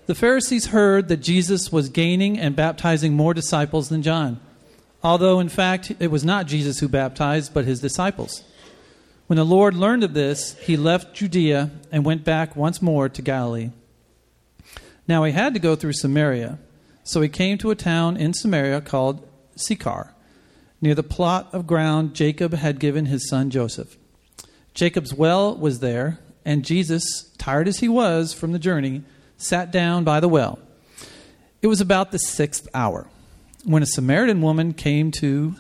The Pharisees heard that Jesus was gaining and baptizing more disciples than John, although in fact it was not Jesus who baptized, but his disciples. When the Lord learned of this, he left Judea and went back once more to Galilee. Now he had to go through Samaria, so he came to a town in Samaria called Sychar, near the plot of ground Jacob had given his son Joseph. Jacob's well was there, and Jesus, tired as he was from the journey, sat down by the well. It was about the 6th hour, when a Samaritan woman came to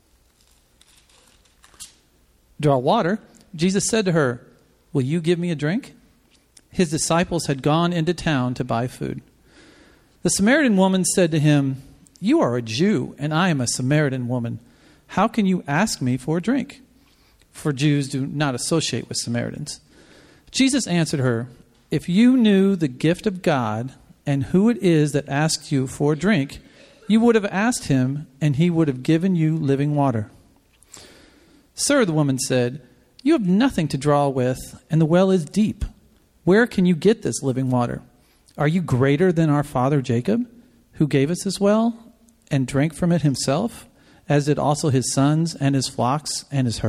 draw water. Jesus said to her, "Will you give me a drink?" His disciples had gone into town to buy food. The Samaritan woman said to him, "You are a Jew, and I am a Samaritan woman. How can you ask me for a drink?" For Jews do not associate with Samaritans. Jesus answered her, "If you knew the gift of God and who it is that asks you for a drink, you would have asked him, and he would have given you living water." "Sir," the woman said, "you have nothing to draw with, and the well is deep. Where can you get this living water? Are you greater than our father Jacob, who gave us this well and drank from it himself, as did also his sons and his flocks and his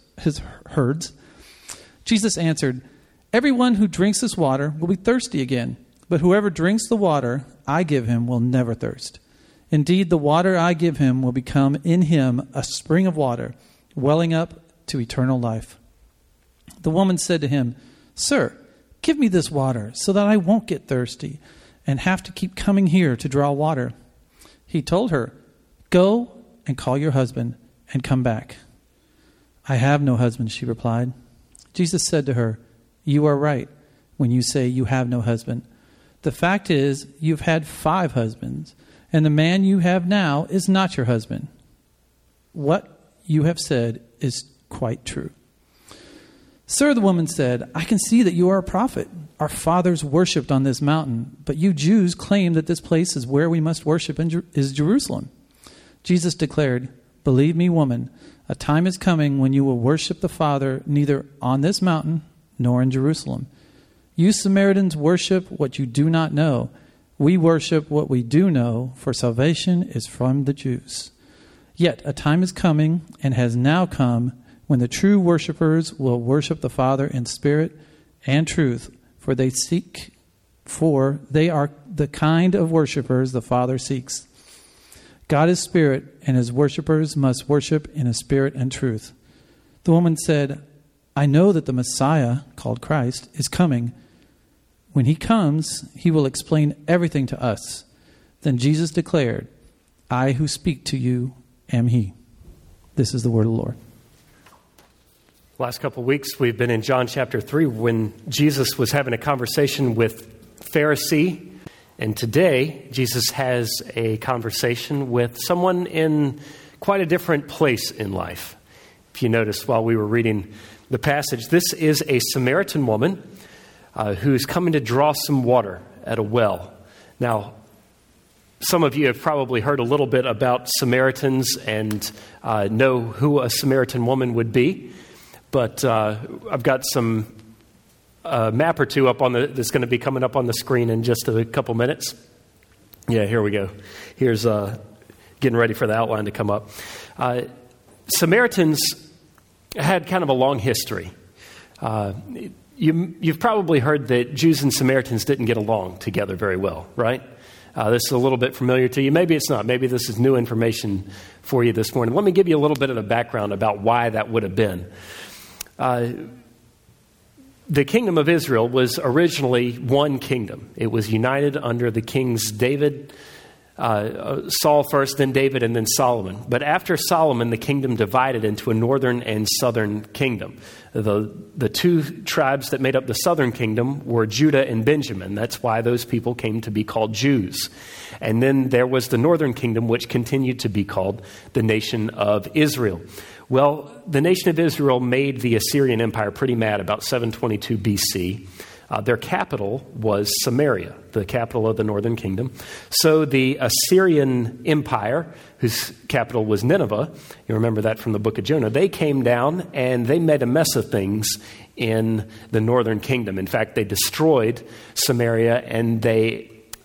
herds?" Jesus answered, "Everyone who drinks this water will be thirsty again, but whoever drinks the water I give him will never thirst. Indeed, the water I give him will become in him a spring of water, welling up to eternal life." The woman said to him, "Sir, give me this water so that I won't get thirsty and have to keep coming here to draw water." He told her, "Go and call your husband and come back." "I have no husband," she replied. Jesus said to her, "You are right when you say you have no husband. The fact is, you've had 5 husbands, and the man you have now is not your husband. What you have said is quite true." "Sir," the woman said, "I can see that you are a prophet. Our fathers worshipped on this mountain, but you Jews claim that this place is where we must worship is Jerusalem." Jesus declared, "Believe me, woman, a time is coming when you will worship the Father neither on this mountain nor in Jerusalem. You Samaritans worship what you do not know. We worship what we do know, for salvation is from the Jews. Yet a time is coming and has now come when the true worshipers will worship the Father in spirit and truth, for they are the kind of worshipers the Father seeks. God is spirit, and his worshipers must worship in a spirit and truth." The woman said, "I know that the Messiah, called Christ, is coming. When he comes, he will explain everything to us." Then Jesus declared, "I who speak to you am he." This is the word of the Lord. Last couple of weeks, we've been in John chapter 3 when Jesus was having a conversation with Pharisee. And today, Jesus has a conversation with someone in quite a different place in life. If you noticed while we were reading the passage, this is a Samaritan woman who's coming to draw some water at a well. Now, some of you have probably heard a little bit about Samaritans and know who a Samaritan woman would be. But I've got some map or two up that's going to be coming up on the screen in just a couple minutes. Yeah, here we go. Here's getting ready for the outline to come up. Samaritans had kind of a long history. You've probably heard that Jews and Samaritans didn't get along together very well, right? This is a little bit familiar to you. Maybe it's not. Maybe this is new information for you this morning. Let me give you a little bit of the background about why that would have been. The kingdom of Israel was originally one kingdom. It was united under the kings David, Saul first, then David, and then Solomon. But after Solomon, the kingdom divided into a northern and southern kingdom. The 2 tribes that made up the southern kingdom were Judah and Benjamin. That's why those people came to be called Jews. And then there was the northern kingdom, which continued to be called the nation of Israel. Well, the nation of Israel made the Assyrian Empire pretty mad about 722 BC. Their capital was Samaria, the capital of the northern kingdom. So the Assyrian Empire, whose capital was Nineveh, you remember that from the book of Jonah, they came down and they made a mess of things in the northern kingdom. In fact, they destroyed Samaria and they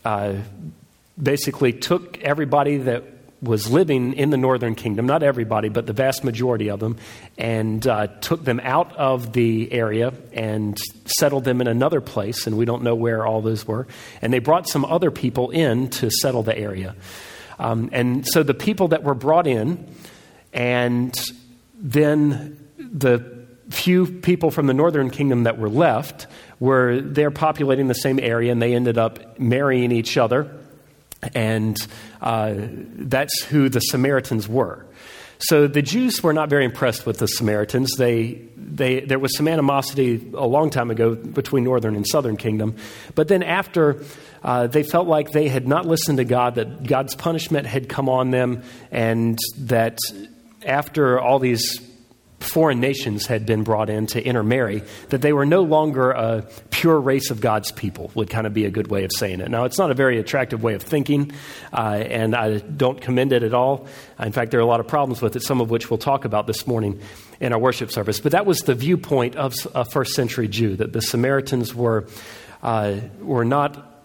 basically took everybody that was living in the northern kingdom, not everybody, but the vast majority of them, and took them out of the area and settled them in another place, and we don't know where all those were. And they brought some other people in to settle the area. And so the people that were brought in, and then the few people from the northern kingdom that were left, they're populating the same area, and they ended up marrying each other. And that's who the Samaritans were. So the Jews were not very impressed with the Samaritans. There was some animosity a long time ago between northern and southern kingdom. But then after they felt like they had not listened to God, that God's punishment had come on them, and that after all these foreign nations had been brought in to intermarry, that they were no longer a pure race of God's people, would kind of be a good way of saying it. Now, it's not a very attractive way of thinking, and I don't commend it at all. In fact, there are a lot of problems with it, some of which we'll talk about this morning in our worship service. But that was the viewpoint of a first century Jew, that the Samaritans were not...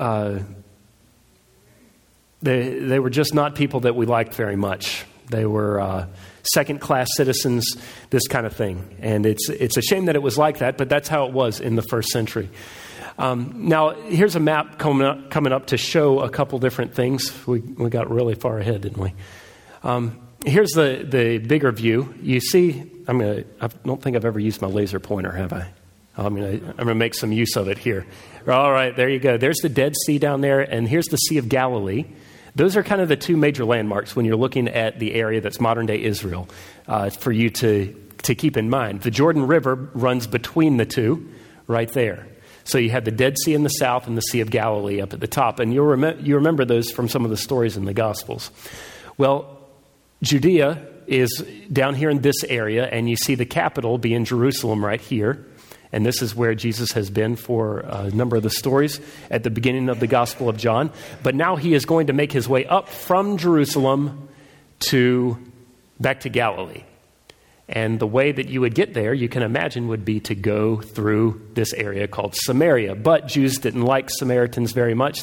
They were just not people that we liked very much. They were second-class citizens, this kind of thing. And it's a shame that it was like that, but that's how it was in the first century. Now, here's a map coming up to show a couple different things. We got really far ahead, didn't we? Here's the bigger view. You see, I don't think I've ever used my laser pointer, have I? I'm going to make some use of it here. All right, there you go. There's the Dead Sea down there, and here's the Sea of Galilee. Those are kind of the two major landmarks when you're looking at the area that's modern-day Israel for you to keep in mind. The Jordan River runs between the two right there. So you have the Dead Sea in the south and the Sea of Galilee up at the top. And you remember those from some of the stories in the Gospels. Well, Judea is down here in this area, and you see the capital be in Jerusalem right here. And this is where Jesus has been for a number of the stories at the beginning of the Gospel of John. But now he is going to make his way up from Jerusalem back to Galilee. And the way that you would get there, you can imagine, would be to go through this area called Samaria. But Jews didn't like Samaritans very much.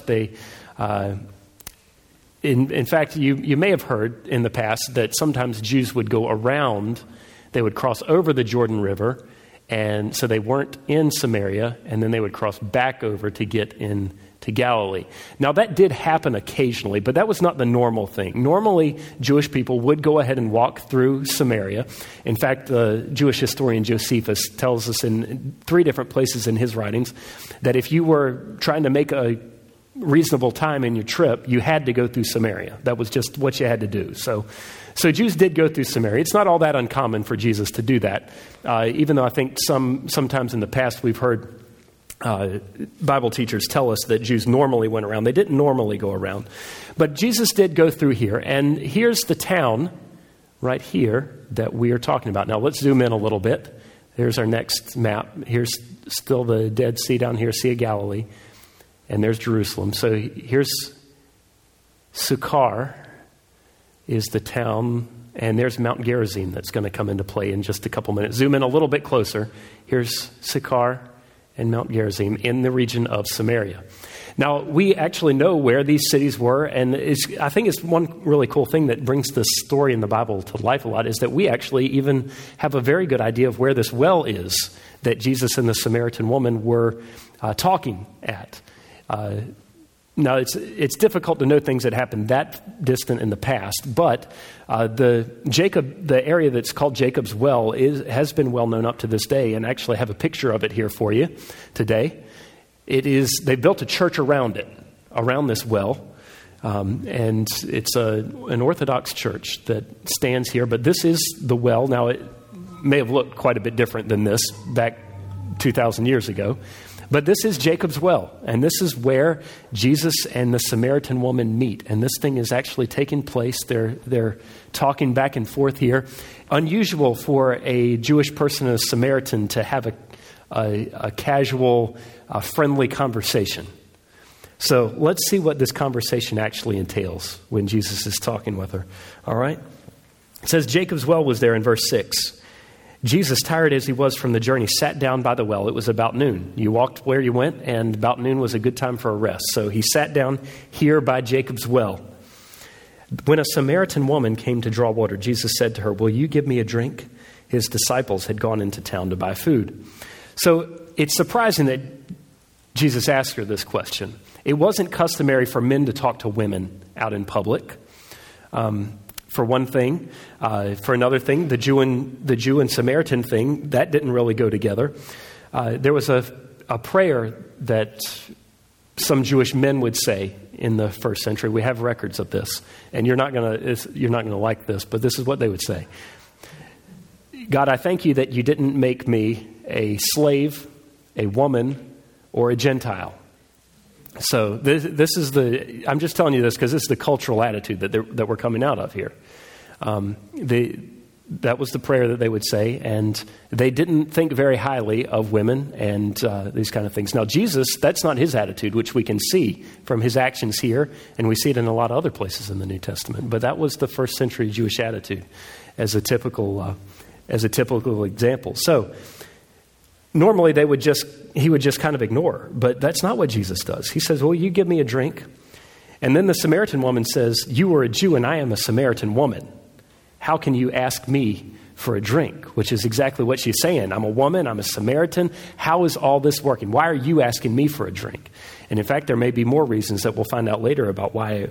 In fact, you may have heard in the past that sometimes Jews would go around, they would cross over the Jordan River, and so they weren't in Samaria, and then they would cross back over to get into Galilee. Now, that did happen occasionally, but that was not the normal thing. Normally, Jewish people would go ahead and walk through Samaria. In fact, the Jewish historian Josephus tells us in 3 different places in his writings that if you were trying to make a reasonable time in your trip, you had to go through Samaria. That was just what you had to do. So Jews did go through Samaria. It's not all that uncommon for Jesus to do that, even though I think sometimes in the past we've heard Bible teachers tell us that Jews normally went around. They didn't normally go around. But Jesus did go through here. And here's the town right here that we are talking about. Now, let's zoom in a little bit. There's our next map. Here's still the Dead Sea down here, Sea of Galilee. And there's Jerusalem. So here's Sychar is the town, and there's Mount Gerizim that's going to come into play in just a couple minutes. Zoom in a little bit closer. Here's Sychar and Mount Gerizim in the region of Samaria. Now, we actually know where these cities were, and I think it's one really cool thing that brings this story in the Bible to life a lot, is that we actually even have a very good idea of where this well is that Jesus and the Samaritan woman were talking at. Now, it's difficult to know things that happened that distant in the past, but the area that's called Jacob's Well has been well known up to this day, and actually have a picture of it here for you today. They built a church around it, around this well, and it's an Orthodox church that stands here, but this is the well. Now, it may have looked quite a bit different than this back 2,000 years ago. But this is Jacob's Well, and this is where Jesus and the Samaritan woman meet. And this thing is actually taking place. They're talking back and forth here. Unusual for a Jewish person and a Samaritan to have a casual, friendly conversation. So let's see what this conversation actually entails when Jesus is talking with her. All right? It says Jacob's Well was there in verse 6. Jesus, tired as he was from the journey, sat down by the well. It was about noon. You walked where you went, and about noon was a good time for a rest. So he sat down here by Jacob's well. When a Samaritan woman came to draw water, Jesus said to her, "Will you give me a drink?" His disciples had gone into town to buy food. So it's surprising that Jesus asked her this question. It wasn't customary for men to talk to women out in public. For one thing. For another thing, the Jew and Samaritan thing, that didn't really go together. There was a prayer that some Jewish men would say in the first century. We have records of this, and you're not gonna like this, but this is what they would say. God, I thank you that you didn't make me a slave, a woman, or a Gentile. So this is I'm just telling you this because this is the cultural attitude that we're coming out of here. That was the prayer that they would say, and they didn't think very highly of women and these kind of things. Now, Jesus, that's not his attitude, which we can see from his actions here, and we see it in a lot of other places in the New Testament. But that was the first century Jewish attitude as a typical example. So normally he would just kind of ignore, but that's not what Jesus does. He says, "Will you give me a drink?" And then the Samaritan woman says, "You are a Jew and I am a Samaritan woman. How can you ask me for a drink?" Which is exactly what she's saying. I'm a woman, I'm a Samaritan. How is all this working? Why are you asking me for a drink? And in fact, there may be more reasons that we'll find out later about why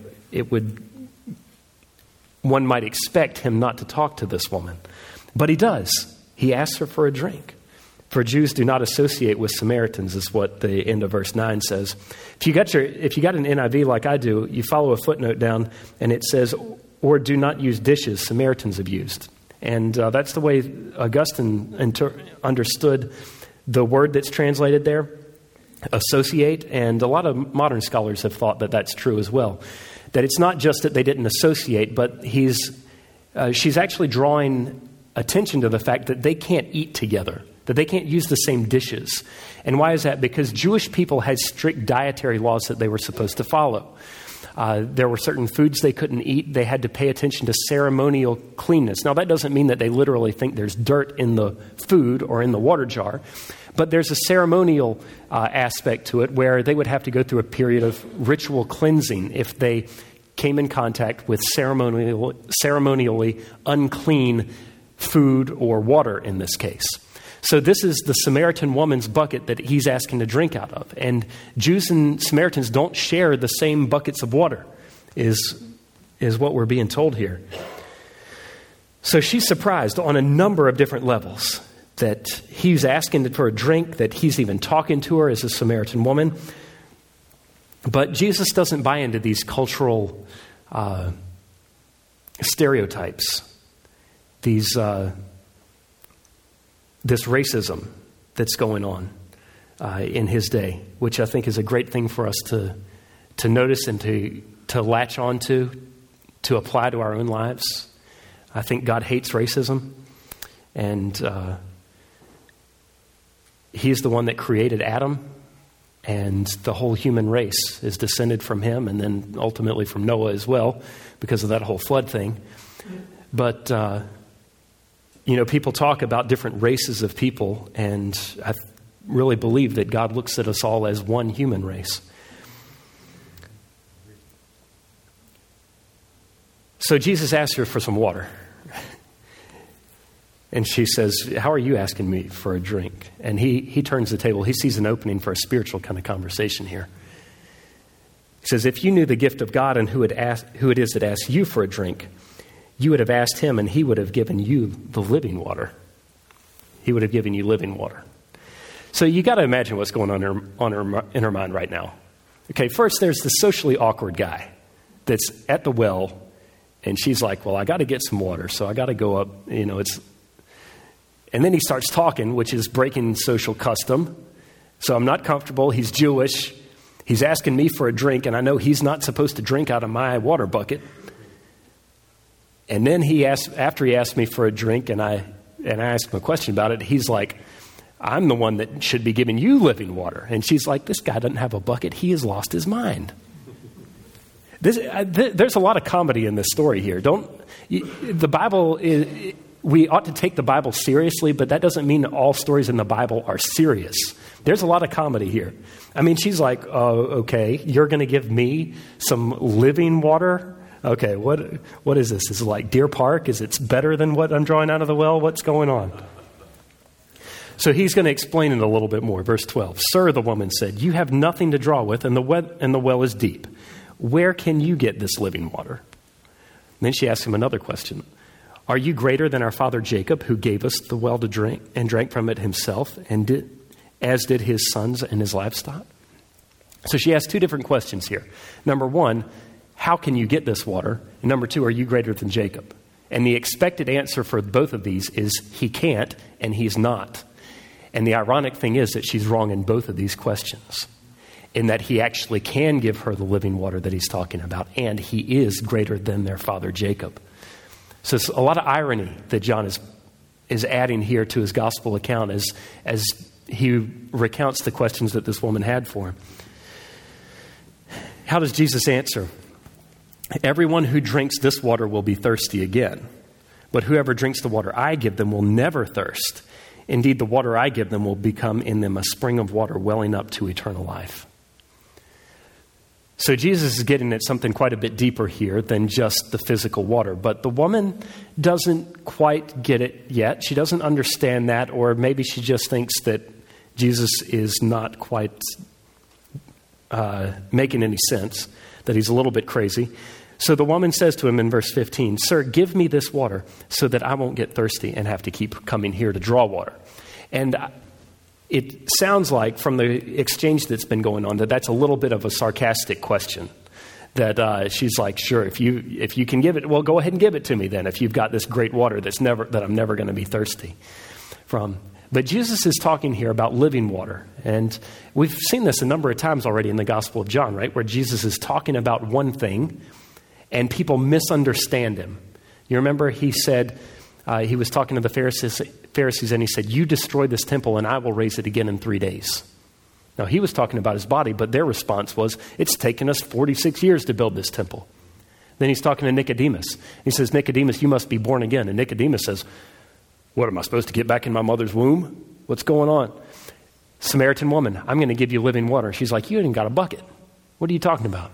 one might expect him not to talk to this woman. But he does. He asks her for a drink. For Jews do not associate with Samaritans, is what the end of verse 9 says. If you got an NIV like I do, you follow a footnote down, and it says, "Or do not use dishes Samaritans have used." And that's the way Augustine understood the word that's translated there, associate. And a lot of modern scholars have thought that that's true as well. That it's not just that they didn't associate, but she's actually drawing attention to the fact that they can't eat together, that they can't use the same dishes. And why is that? Because Jewish people had strict dietary laws that they were supposed to follow. There were certain foods they couldn't eat. They had to pay attention to ceremonial cleanness. Now, that doesn't mean that they literally think there's dirt in the food or in the water jar, but there's a ceremonial aspect to it where they would have to go through a period of ritual cleansing if they came in contact with ceremonially unclean food or water in this case. So this is the Samaritan woman's bucket that he's asking to drink out of. And Jews and Samaritans don't share the same buckets of water, is what we're being told here. So she's surprised on a number of different levels that he's asking for a drink, that he's even talking to her as a Samaritan woman. But Jesus doesn't buy into these cultural stereotypes, this racism that's going on in his day, which I think is a great thing for us to notice and to latch on to apply to our own lives. I think God hates racism, and he's the one that created Adam, and the whole human race is descended from him, and then ultimately from Noah as well, because of that whole flood thing. But people talk about different races of people, and I really believe that God looks at us all as one human race. So Jesus asks her for some water. And she says, "How are you asking me for a drink?" And he turns the table. He sees an opening for a spiritual kind of conversation here. He says, "If you knew the gift of God and who it is that asks you for a drink, you would have asked him and he would have given you the living water." He would have given you living water. So you got to imagine what's going on in her mind right now. Okay, first there's the socially awkward guy that's at the well, and she's like, "Well, I got to get some water, so I got to go up." And then he starts talking, which is breaking social custom. So I'm not comfortable. He's Jewish. He's asking me for a drink, and I know he's not supposed to drink out of my water bucket. And then after he asked me for a drink, and I asked him a question about it, he's like, "I'm the one that should be giving you living water." And she's like, "This guy doesn't have a bucket. He has lost his mind." There's a lot of comedy in this story here. The Bible we ought to take the Bible seriously, but that doesn't mean all stories in the Bible are serious. There's a lot of comedy here. I mean, she's like, oh, okay, you're going to give me some living water? Okay, what is this? Is it like Deer Park? Is it better than what I'm drawing out of the well? What's going on? So he's going to explain it a little bit more. Verse 12, "Sir," the woman said, "you have nothing to draw with, and the well is deep. Where can you get this living water?" And then she asks him another question. "Are you greater than our father Jacob, who gave us the well to drink and drank from it himself, as did his sons and his livestock?" So she asks two different questions here. Number one, how can you get this water? And number two, are you greater than Jacob? And the expected answer for both of these is he can't and he's not. And the ironic thing is that she's wrong in both of these questions, in that he actually can give her the living water that he's talking about, and he is greater than their father Jacob. So it's a lot of irony that John is adding here to his gospel account as he recounts the questions that this woman had for him. How does Jesus answer? "Everyone who drinks this water will be thirsty again, but whoever drinks the water I give them will never thirst. Indeed, the water I give them will become in them a spring of water welling up to eternal life." So Jesus is getting at something quite a bit deeper here than just the physical water. But the woman doesn't quite get it yet. She doesn't understand that, or maybe she just thinks that Jesus is not quite making any sense, that he's a little bit crazy. So the woman says to him in verse 15, "Sir, give me this water so that I won't get thirsty and have to keep coming here to draw water." And it sounds like from the exchange that's been going on that that's a little bit of a sarcastic question. That she's like, "Sure, if you can give it, well, go ahead and give it to me then. If you've got this great water that I'm never going to be thirsty from." But Jesus is talking here about living water, and we've seen this a number of times already in the Gospel of John, right, where Jesus is talking about one thing, and people misunderstand him. You remember he said, he was talking to the Pharisees, and he said, "You destroy this temple, and I will raise it again in 3 days." Now, he was talking about his body, but their response was, "It's taken us 46 years to build this temple." Then he's talking to Nicodemus. He says, "Nicodemus, you must be born again." And Nicodemus says, "What, am I supposed to get back in my mother's womb? What's going on?" Samaritan woman, "I'm going to give you living water." She's like, "You ain't got a bucket. What are you talking about?"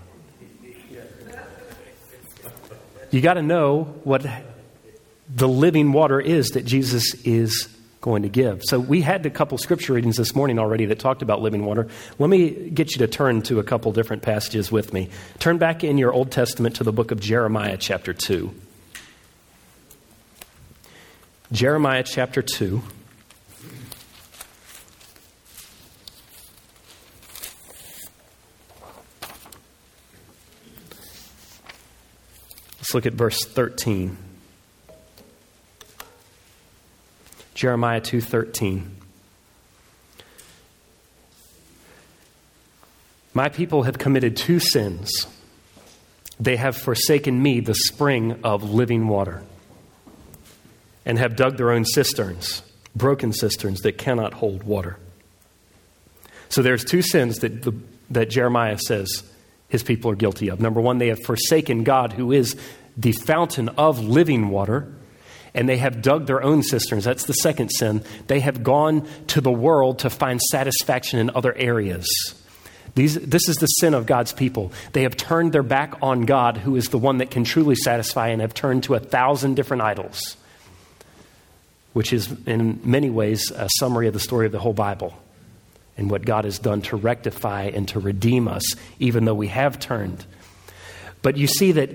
You got to know what the living water is that Jesus is going to give. So we had a couple scripture readings this morning already that talked about living water. Let me get you to turn to a couple different passages with me. Turn back in your Old Testament to the book of Jeremiah chapter 2. Jeremiah chapter 2. Let's look at verse 13. Jeremiah 2:13. "My people have committed two sins. They have forsaken me, the spring of living water, and have dug their own cisterns, broken cisterns that cannot hold water." So there's two sins that Jeremiah says his people are guilty of. Number one, they have forsaken God, who is the fountain of living water, and they have dug their own cisterns. That's the second sin. They have gone to the world to find satisfaction in other areas. This is the sin of God's people. They have turned their back on God, who is the one that can truly satisfy, and have turned to 1,000 different idols, which is in many ways a summary of the story of the whole Bible and what God has done to rectify and to redeem us, even though we have turned. But you see that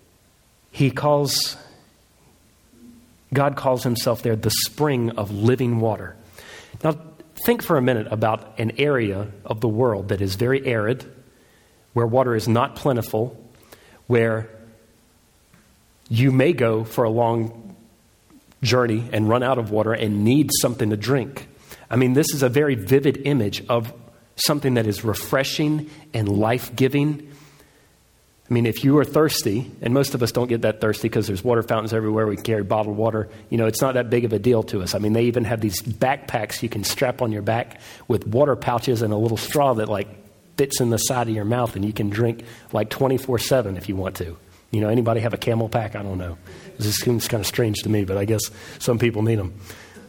God calls himself there the spring of living water. Now, think for a minute about an area of the world that is very arid, where water is not plentiful, where you may go for a long journey and run out of water and need something to drink. I mean, this is a very vivid image of something that is refreshing and life-giving. I mean, if you are thirsty, and most of us don't get that thirsty because there's water fountains everywhere, we carry bottled water, it's not that big of a deal to us. I mean, they even have these backpacks you can strap on your back with water pouches and a little straw that fits in the side of your mouth, and you can drink 24/7 if you want to. Anybody have a camel pack? I don't know. This seems kind of strange to me, but I guess some people need them.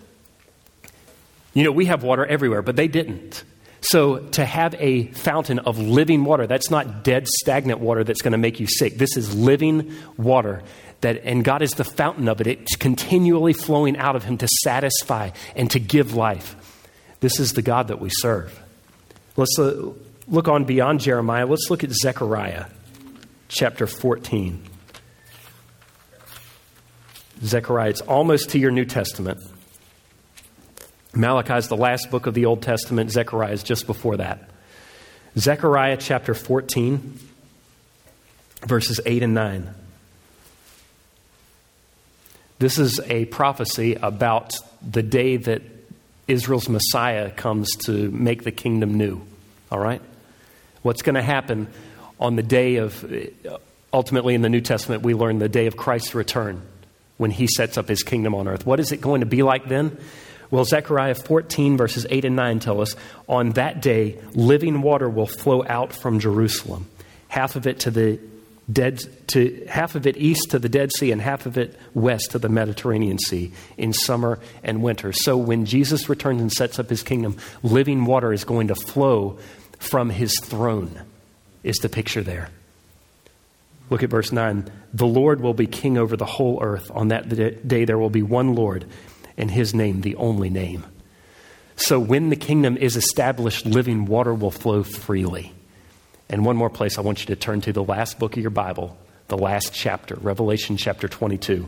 We have water everywhere, but they didn't. So to have a fountain of living water, that's not dead, stagnant water that's going to make you sick. This is living water, and God is the fountain of it. It's continually flowing out of him to satisfy and to give life. This is the God that we serve. Let's look on beyond Jeremiah. Let's look at Zechariah chapter 14. Zechariah, it's almost to your New Testament. Malachi is the last book of the Old Testament. Zechariah is just before that. Zechariah chapter 14, verses 8 and 9. This is a prophecy about the day that Israel's Messiah comes to make the kingdom new. All right? What's going to happen on the day of, ultimately in the New Testament, we learn the day of Christ's return when he sets up his kingdom on earth. What is it going to be like then? Well, Zechariah 14, verses 8 and 9 tell us, on that day, living water will flow out from Jerusalem, half of it half of it east to the Dead Sea and half of it west to the Mediterranean Sea in summer and winter. So when Jesus returns and sets up his kingdom, living water is going to flow from his throne, is the picture there. Look at verse 9. The Lord will be king over the whole earth. On that day there will be one Lord, and his name the only name. So when the kingdom is established, living water will flow freely. And one more place I want you to turn to, the last book of your Bible, the last chapter, Revelation chapter 22.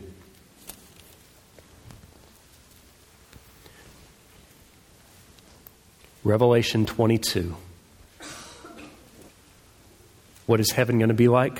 Revelation 22. What is heaven going to be like?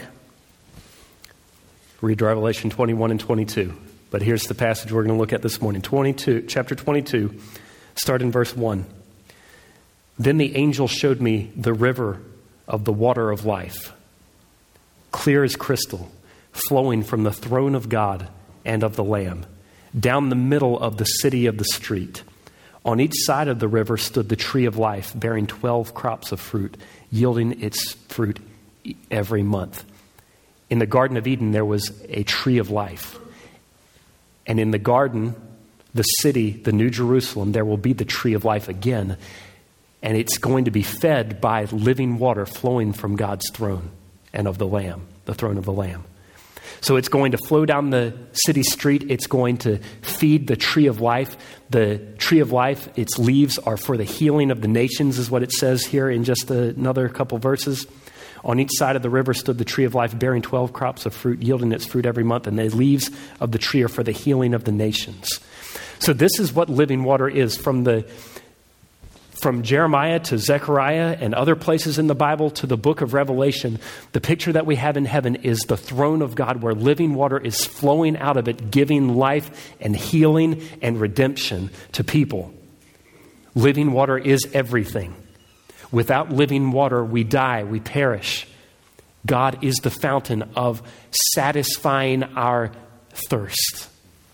Read Revelation 21 and 22. But here's the passage we're going to look at this morning. Chapter 22, start in verse 1. Then the angel showed me the river of the water of life, clear as crystal, flowing from the throne of God and of the Lamb, down the middle of the city of the street. On each side of the river stood the tree of life, bearing 12 crops of fruit, yielding its fruit every month. In the Garden of Eden, there was a tree of life. And in the garden, the city, the New Jerusalem, there will be the tree of life again. And it's going to be fed by living water flowing from God's throne and of the Lamb, the throne of the Lamb. So it's going to flow down the city street. It's going to feed the tree of life. The tree of life, its leaves are for the healing of the nations, is what it says here in just another couple verses. On each side of the river stood the tree of life, bearing 12 crops of fruit, yielding its fruit every month. And the leaves of the tree are for the healing of the nations. So this is what living water is. From Jeremiah to Zechariah and other places in the Bible to the book of Revelation, the picture that we have in heaven is the throne of God where living water is flowing out of it, giving life and healing and redemption to people. Living water is everything. Without living water, we die, we perish. God is the fountain of satisfying our thirst.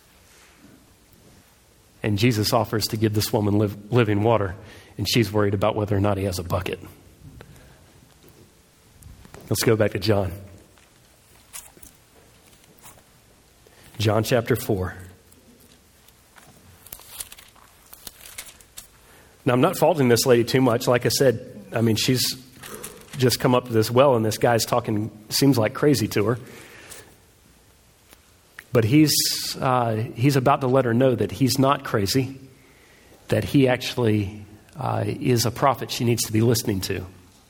And Jesus offers to give this woman living water, and she's worried about whether or not he has a bucket. Let's go back to John. John chapter 4. Now, I'm not faulting this lady too much. Like I said, she's just come up to this well, and this guy's talking, seems like crazy to her. But he's about to let her know that he's not crazy, that he actually is a prophet she needs to be listening to.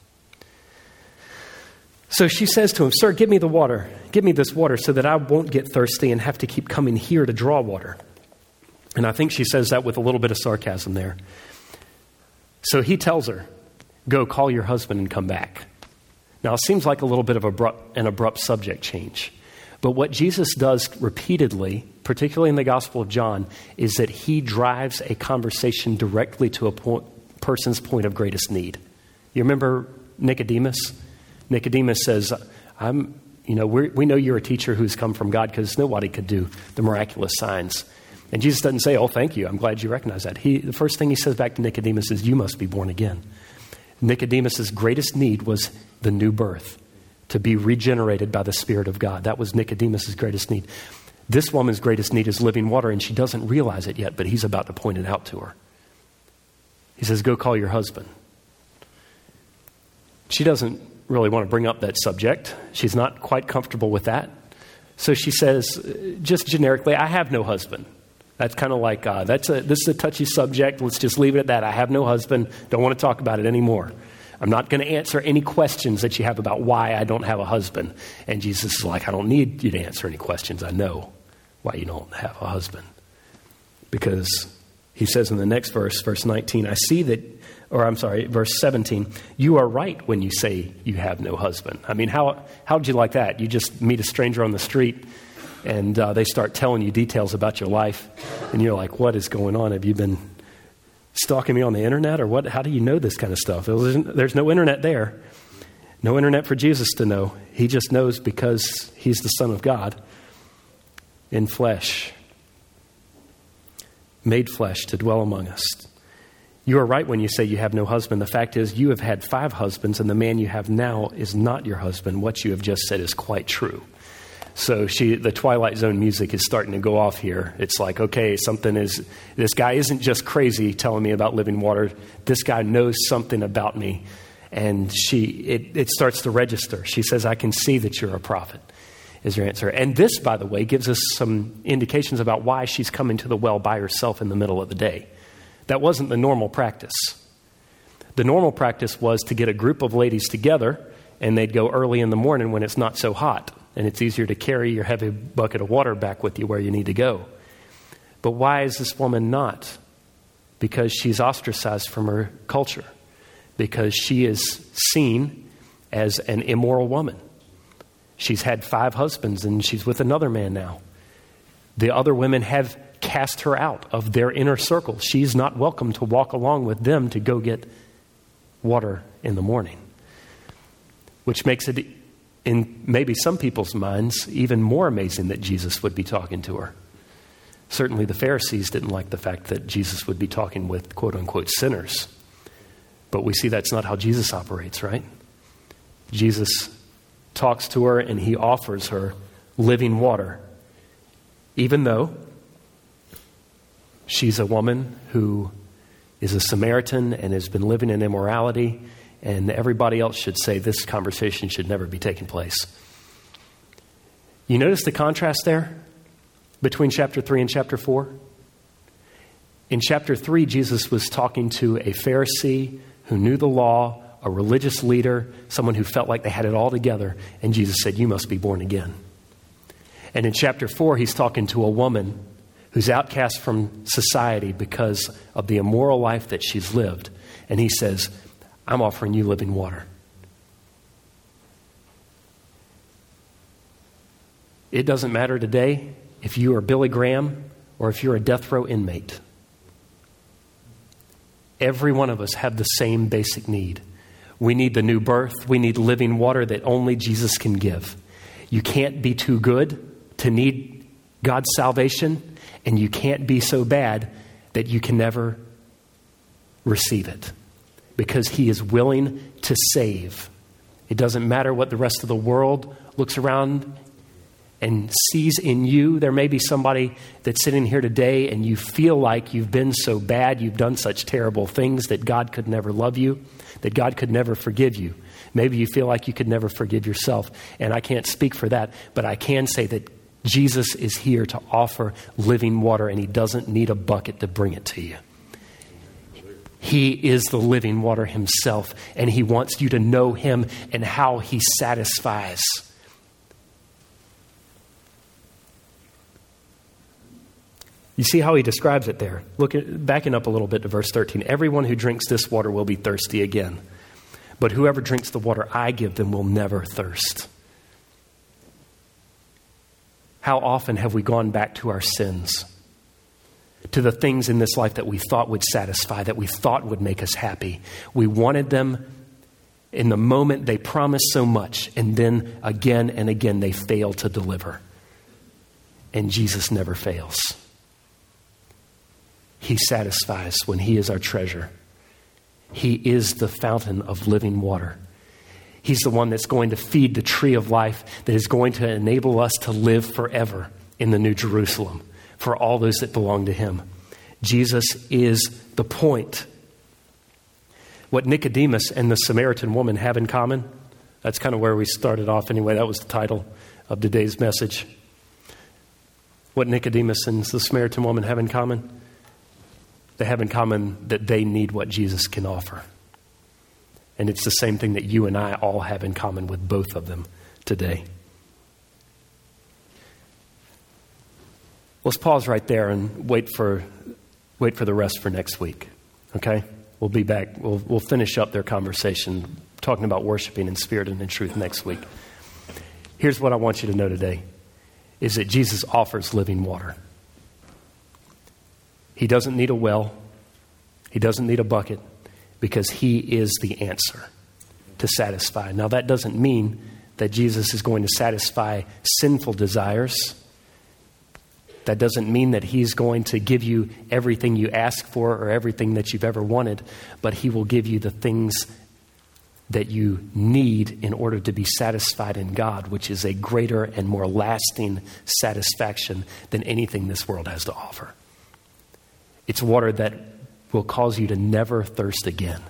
So she says to him, "Sir, give me the water. Give me this water so that I won't get thirsty and have to keep coming here to draw water." And I think she says that with a little bit of sarcasm there. So he tells her, "Go, call your husband and come back." Now, it seems like a little bit of an abrupt subject change. But what Jesus does repeatedly, particularly in the Gospel of John, is that he drives a conversation directly to a person's point of greatest need. You remember Nicodemus? Nicodemus says, we know you're a teacher who's come from God because nobody could do the miraculous signs. And Jesus doesn't say, "Oh, thank you. I'm glad you recognize that." The first thing he says back to Nicodemus is, "You must be born again." Nicodemus's greatest need was the new birth, to be regenerated by the Spirit of God. That was Nicodemus' greatest need. This woman's greatest need is living water, and she doesn't realize it yet, but he's about to point it out to her. He says, go call your husband. She doesn't really want to bring up that subject. She's not quite comfortable with that. So she says, just generically, I have no husband. That's kind of like, this is a touchy subject. Let's just leave it at that. I have no husband. Don't want to talk about it anymore. I'm not going to answer any questions that you have about why I don't have a husband. And Jesus is like, I don't need you to answer any questions. I know why you don't have a husband. Because he says in the next verse, verse 19, verse 17, you are right when you say you have no husband. I mean, how would you like that? You just meet a stranger on the street and they start telling you details about your life. And you're like, what is going on? Have you been stalking me on the internet or what? How do you know this kind of stuff? There's no internet there. No internet for Jesus to know. He just knows because he's the Son of God in flesh, made flesh to dwell among us. You are right when you say you have no husband. The fact is you have had 5 husbands and the man you have now is not your husband. What you have just said is quite true. So the Twilight Zone music is starting to go off here. It's like, okay, this guy isn't just crazy telling me about living water. This guy knows something about me. And it starts to register. She says, I can see that you're a prophet, is her answer. And this, by the way, gives us some indications about why she's coming to the well by herself in the middle of the day. That wasn't the normal practice. The normal practice was to get a group of ladies together and they'd go early in the morning when it's not so hot. And it's easier to carry your heavy bucket of water back with you where you need to go. But why is this woman not? Because she's ostracized from her culture. Because she is seen as an immoral woman. She's had 5 husbands and she's with another man now. The other women have cast her out of their inner circle. She's not welcome to walk along with them to go get water in the morning. Which makes it, in maybe some people's minds, even more amazing that Jesus would be talking to her. Certainly the Pharisees didn't like the fact that Jesus would be talking with quote-unquote sinners. But we see that's not how Jesus operates, right? Jesus talks to her and he offers her living water, even though she's a woman who is a Samaritan and has been living in immorality, and everybody else should say this conversation should never be taking place. You notice the contrast there between chapter 3 and chapter 4? In chapter 3, Jesus was talking to a Pharisee who knew the law, a religious leader, someone who felt like they had it all together, and Jesus said, you must be born again. And in chapter 4, he's talking to a woman who's outcast from society because of the immoral life that she's lived. And he says, I'm offering you living water. It doesn't matter today if you are Billy Graham or if you're a death row inmate. Every one of us have the same basic need. We need the new birth. We need living water that only Jesus can give. You can't be too good to need God's salvation, and you can't be so bad that you can never receive it, because he is willing to save. It doesn't matter what the rest of the world looks around and sees in you. There may be somebody that's sitting here today and you feel like you've been so bad, you've done such terrible things that God could never love you, that God could never forgive you. Maybe you feel like you could never forgive yourself, and I can't speak for that, but I can say that Jesus is here to offer living water, and he doesn't need a bucket to bring it to you. He is the living water himself, and he wants you to know him and how he satisfies. You see how he describes it there. Backing up a little bit to verse 13. Everyone who drinks this water will be thirsty again, but whoever drinks the water I give them will never thirst. How often have we gone back to our sins, to the things in this life that we thought would satisfy, that we thought would make us happy? We wanted them in the moment they promised so much, and then again and again they fail to deliver. And Jesus never fails. He satisfies when he is our treasure. He is the fountain of living water. He's the one that's going to feed the tree of life that is going to enable us to live forever in the New Jerusalem for all those that belong to him. Jesus is the point. What Nicodemus and the Samaritan woman have in common, that's kind of where we started off anyway. That was the title of today's message. What Nicodemus and the Samaritan woman have in common? They have in common that they need what Jesus can offer. And it's the same thing that you and I all have in common with both of them today. Let's pause right there and wait for the rest for next week. Okay? We'll be back. We'll finish up their conversation talking about worshiping in spirit and in truth next week. Here's what I want you to know today, is that Jesus offers living water. He doesn't need a well. He doesn't need a bucket, because he is the answer to satisfy. Now, that doesn't mean that Jesus is going to satisfy sinful desires. That doesn't mean that he's going to give you everything you ask for or everything that you've ever wanted, but he will give you the things that you need in order to be satisfied in God, which is a greater and more lasting satisfaction than anything this world has to offer. It's water that will cause you to never thirst again.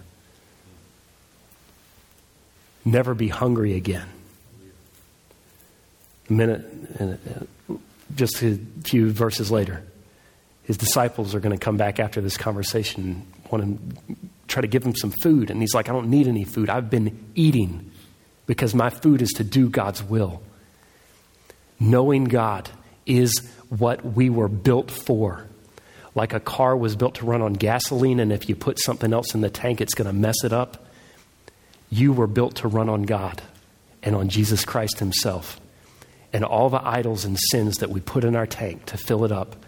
Never be hungry again. Just a few verses later, his disciples are going to come back after this conversation and want to try to give him some food. And he's like, I don't need any food. I've been eating because my food is to do God's will. Knowing God is what we were built for. Like a car was built to run on gasoline, and if you put something else in the tank, it's going to mess it up. You were built to run on God and on Jesus Christ himself. And all the idols and sins that we put in our tank to fill it up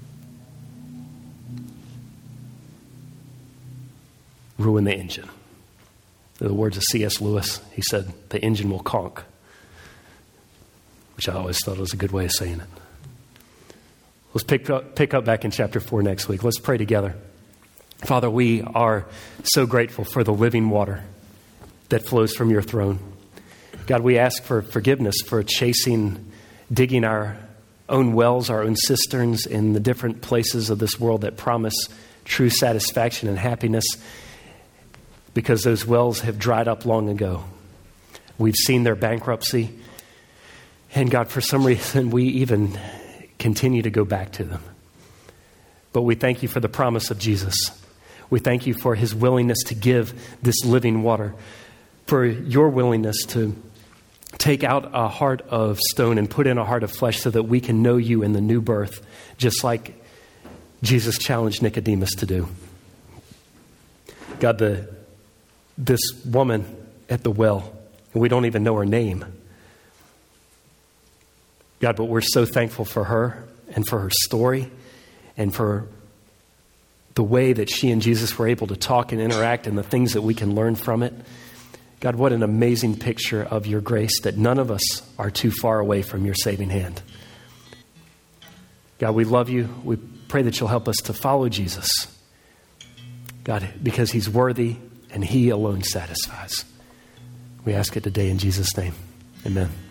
ruin the engine. In the words of C.S. Lewis, he said, the engine will conk, which I always thought was a good way of saying it. Let's pick up back in chapter 4 next week. Let's pray together. Father, we are so grateful for the living water that flows from your throne. God, we ask for forgiveness for digging our own wells, our own cisterns in the different places of this world that promise true satisfaction and happiness, because those wells have dried up long ago. We've seen their bankruptcy. And God, for some reason, we even continue to go back to them. But we thank you for the promise of Jesus. We thank you for his willingness to give this living water, for your willingness to take out a heart of stone and put in a heart of flesh so that we can know you in the new birth, just like Jesus challenged Nicodemus to do. God, this woman at the well, and we don't even know her name. God, but we're so thankful for her and for her story and for the way that she and Jesus were able to talk and interact and the things that we can learn from it. God, what an amazing picture of your grace, that none of us are too far away from your saving hand. God, we love you. We pray that you'll help us to follow Jesus. God, because he's worthy and he alone satisfies. We ask it today in Jesus' name. Amen.